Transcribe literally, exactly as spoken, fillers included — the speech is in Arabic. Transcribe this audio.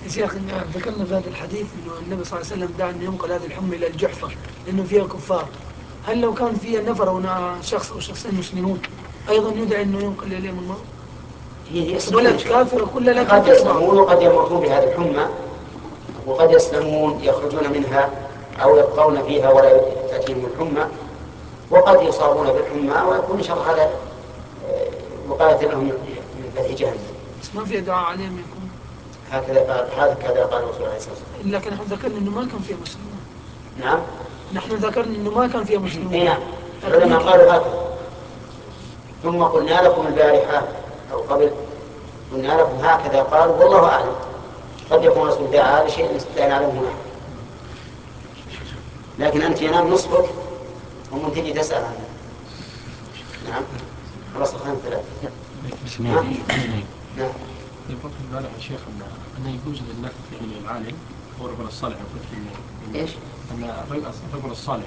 شيخ ذكرنا في هذا الحديث انه النبي صلى الله عليه وسلم دعا ان ينقل هذه الحمى الى الجحفه لانه فيها كفار. هل لو كان فيها نفر او شخص او شخصين مسلمون ايضا يدعى انه ينقل اليهم الماء؟ هي بلد كافره كلها لكن قد يسلمون وقد يموتون بهذه الحمى، وقد يسلمون يخرجون منها أو يبقون فيها ولا تأتيهم الحمى، وقد يصابون بالحمى ويكون إن شاء الله هذا وقاية لهم من فتح جهنم. بس ما في دعاء عليهم يكون هكذا قال هكذا قال الرسول عليه الصلاة والسلام. لكن نحن ذكرنا انه ما كان فيها مسلمون. نعم. نحن ذكرنا انه ما كان فيها مسلمون. اي نعم. العلماء قالوا هكذا. ثم قلنا لكم البارحة أو قبل قلنا لكم هكذا قالوا والله أعلم، قد يكون رسول دعا لشيء استدعى عليه هنا، لكن أنت ينام نصفك ومن تجي تسأل عنه. نعم. خلاص خلينا ثلاثة. نعم. نعم. يقول في البارحة يا شيخ أنه يجوز للنفث يعني العالم هو الرجل الصالح يقول في إيش؟ أن الرجل الصالح